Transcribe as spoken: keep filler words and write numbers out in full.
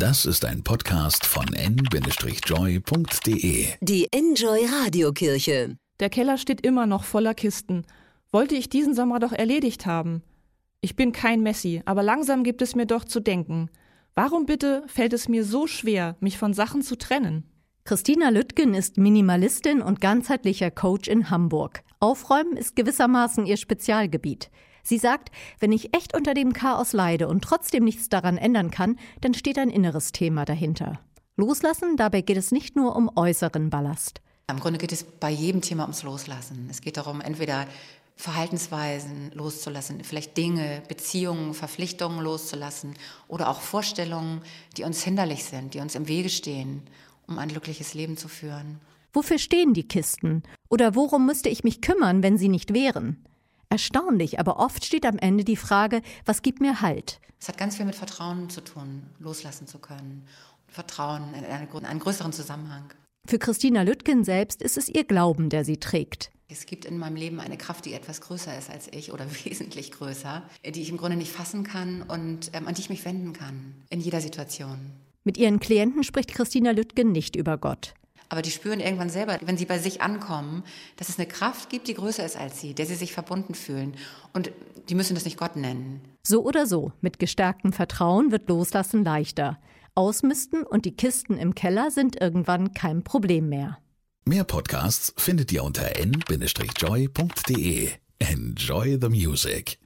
Das ist ein Podcast von en Bindestrich joy punkt de. Die Enjoy Radiokirche. Der Keller steht immer noch voller Kisten. Wollte ich diesen Sommer doch erledigt haben. Ich bin kein Messi, aber langsam gibt es mir doch zu denken. Warum bitte fällt es mir so schwer, mich von Sachen zu trennen? Christina Lüttgen ist Minimalistin und ganzheitlicher Coach in Hamburg. Aufräumen ist gewissermaßen ihr Spezialgebiet. Sie sagt, wenn ich echt unter dem Chaos leide und trotzdem nichts daran ändern kann, dann steht ein inneres Thema dahinter. Loslassen, dabei geht es nicht nur um äußeren Ballast. Im Grunde geht es bei jedem Thema ums Loslassen. Es geht darum, entweder Verhaltensweisen loszulassen, vielleicht Dinge, Beziehungen, Verpflichtungen loszulassen oder auch Vorstellungen, die uns hinderlich sind, die uns im Wege stehen, um ein glückliches Leben zu führen. Wofür stehen die Kisten? Oder worum müsste ich mich kümmern, wenn sie nicht wären? Erstaunlich, aber oft steht am Ende die Frage, was gibt mir Halt? Es hat ganz viel mit Vertrauen zu tun, loslassen zu können. Vertrauen in einen, in einen größeren Zusammenhang. Für Christina Lüttgen selbst ist es ihr Glauben, der sie trägt. Es gibt in meinem Leben eine Kraft, die etwas größer ist als ich oder wesentlich größer, die ich im Grunde nicht fassen kann und ähm, an die ich mich wenden kann, in jeder Situation. Mit ihren Klienten spricht Christina Lüttgen nicht über Gott. Aber die spüren irgendwann selber, wenn sie bei sich ankommen, dass es eine Kraft gibt, die größer ist als sie, der sie sich verbunden fühlen. Und die müssen das nicht Gott nennen. So oder so, mit gestärktem Vertrauen wird Loslassen leichter. Ausmisten und die Kisten im Keller sind irgendwann kein Problem mehr. Mehr Podcasts findet ihr unter en Bindestrich joy punkt de. Enjoy the music.